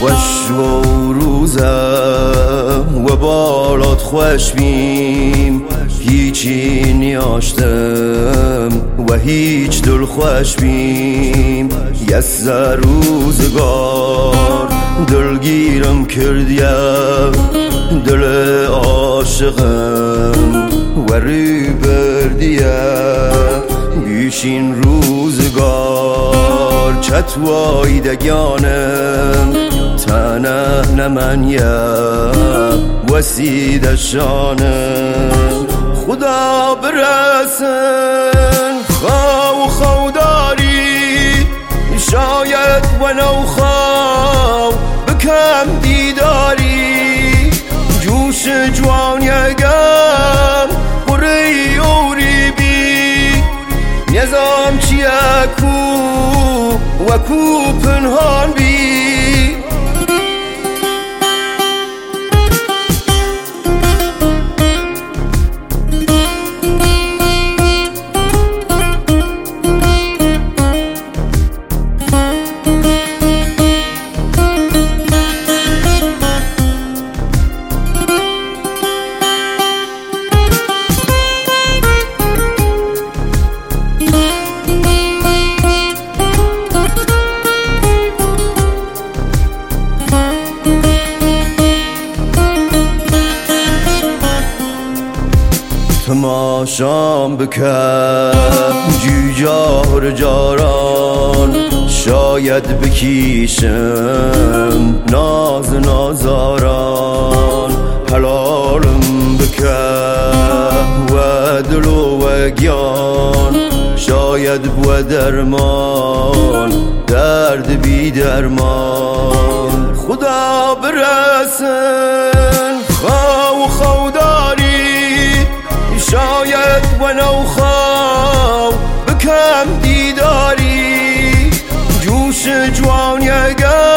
خوش و روزم و بالات خوش بیم، هیچی نیاشتم و هیچ دل خوش بیم. یز روزگار دلگیرم کردیم، دل عاشقم و ری بردیم. بیشین روزگار چتوای دگانم، تنه نمنیم وسید شانم. خدا برسن خو داری، شاید و نوخاو بکم دیداری. جوش جوان یگم قری اوری بی، نظام چیه کو و کو پنهان بی. تماشام بکن جوجار جاران، شاید بکیشم ناز نازاران. حلالم بکن و دل و گیان، شاید بو درمان درد بی درمان. خدا برسن خو داری، شاید و نوخاو بکم دیداری. جوش جوان یگم